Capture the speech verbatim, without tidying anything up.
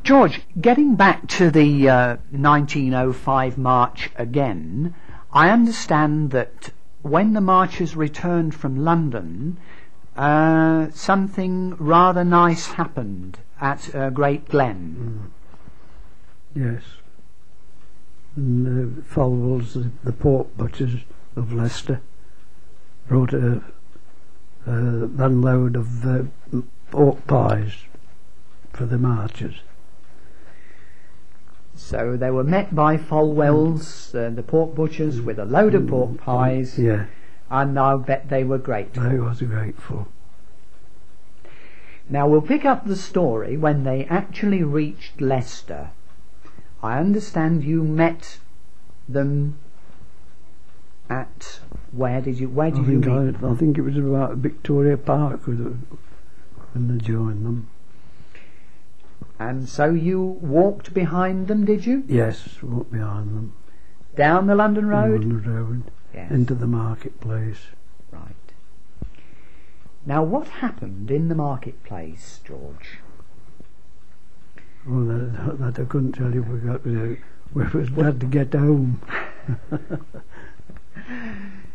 George, getting back to the uh, nineteen oh five march again, I understand that when the marchers returned from London, uh, something rather nice happened at uh, Great Glen. Mm. Yes. And the Folwells, the, the pork butchers of Leicester, brought a, a van load of uh, pork pies for the marchers. So they were met by Folwells, uh, the pork butchers, with a load of pork pies, yeah. and I bet they were grateful. They was grateful. Now we'll pick up the story when they actually reached Leicester. I understand you met them at where did you where did I you think meet? I, I think it was about Victoria Park when they joined them. And so you walked behind them, did you? Yes, walked behind them. Down the London Road? London Road. Yes. Into the marketplace. Right. Now what happened in the marketplace, George? Oh, that, that I couldn't tell you. We got uh, we was glad to get home.